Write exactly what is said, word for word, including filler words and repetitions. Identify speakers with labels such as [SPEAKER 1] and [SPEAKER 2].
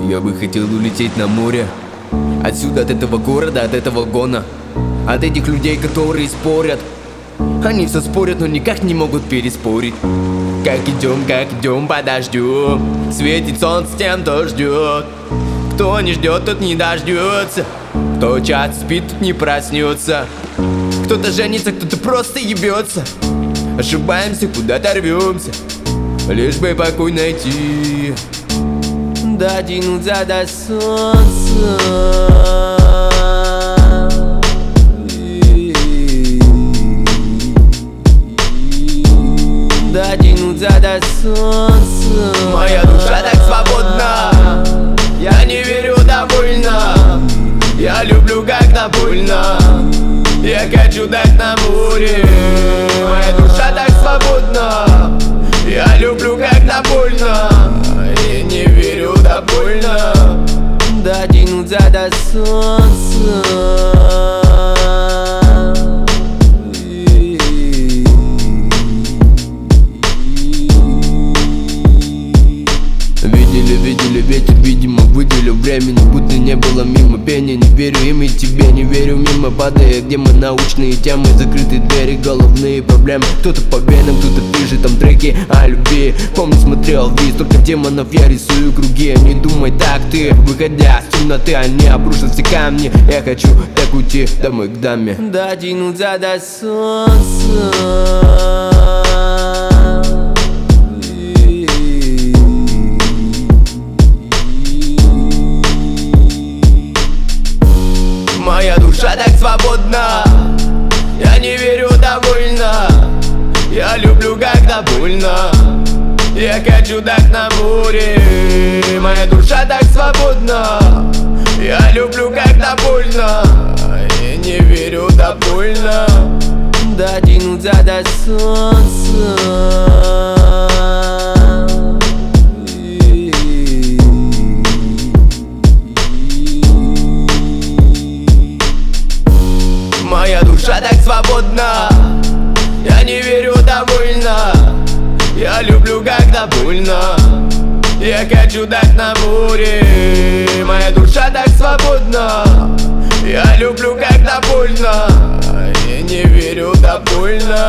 [SPEAKER 1] Я бы хотел улететь на море, отсюда, от этого города, от этого гона, от этих людей, которые спорят. Они все спорят, но никак не могут переспорить. Как идем, как идем, подождем. Светит солнце, тем, кто ждет. Кто не ждет, тот не дождется. Кто часто спит, тот не проснется. Кто-то женится, кто-то просто ебется. Ошибаемся, куда-то рвемся, лишь бы покой найти. Дотянуться до солнца, дотянуться до солнца. Моя душа так свободна, я не верю, довольна. Я люблю, когда больно, я хочу так на море. Моя душа так свободна, я люблю, когда больно. Я не верю, да больно. Дотянуться до солнца. Видели, видели ветер, видимо, выделил времени, будто не было мимо пения. Не верю им и тебе, не верю мимо падая, где мы научные темы, закрытые двери, головные проблемы. Кто-то по венам, кто-то пишет там треки о любви. Помню, смотрел вниз, только демонов я рисую круги. Не думай так ты, выходя с темноты, они обрушат все камни. Я хочу так уйти домой к даме. Дотянуться до солнца. Моя душа так свободна, я не верю, довольна. Я люблю, когда больно, я хочу так на море. Моя душа так свободна, я люблю, когда больно. Я не верю, да больно. Дотянуться до солнца. Моя душа так свободна, я не верю, довольна. Я люблю, когда больно, я хочу так на море. Моя душа так свободна, я люблю, когда больно. Я не верю, да больно.